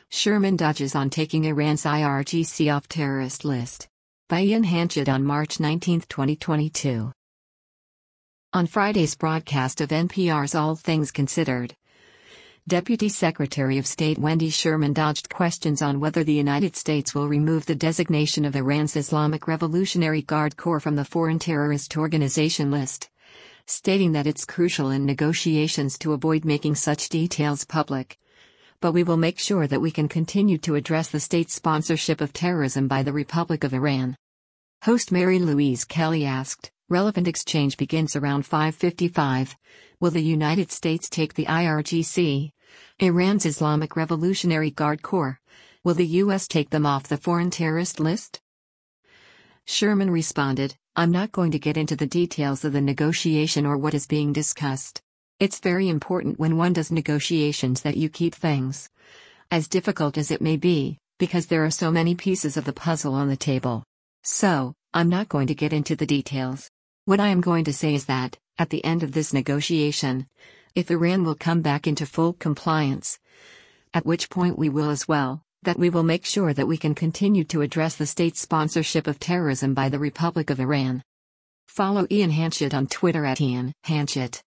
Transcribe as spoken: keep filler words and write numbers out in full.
Sherman dodges on taking Iran's I R G C off terrorist list. By Ian Hanchett on March nineteenth, twenty twenty-two. On Friday's broadcast of N P R's All Things Considered, Deputy Secretary of State Wendy Sherman dodged questions on whether the United States will remove the designation of Iran's Islamic Revolutionary Guard Corps from the Foreign Terrorist Organization list, stating that it's crucial in negotiations to avoid making such details public. But we will make sure that we can continue to address the state sponsorship of terrorism by the Republic of Iran. Host Mary Louise Kelly asked, relevant exchange begins around five fifty-five. Will the United States take the I R G C, Iran's Islamic Revolutionary Guard Corps? Will the U S take them off the foreign terrorist list? Sherman responded, I'm not going to get into the details of the negotiation or what is being discussed. It's very important when one does negotiations that you keep things, as difficult as it may be, because there are so many pieces of the puzzle on the table. So, I'm not going to get into the details. What I am going to say is that, at the end of this negotiation, if Iran will come back into full compliance, at which point we will as well, that we will make sure that we can continue to address the state sponsorship of terrorism by the Republic of Iran. Follow Ian Hanchett on Twitter at Ian Hanchett.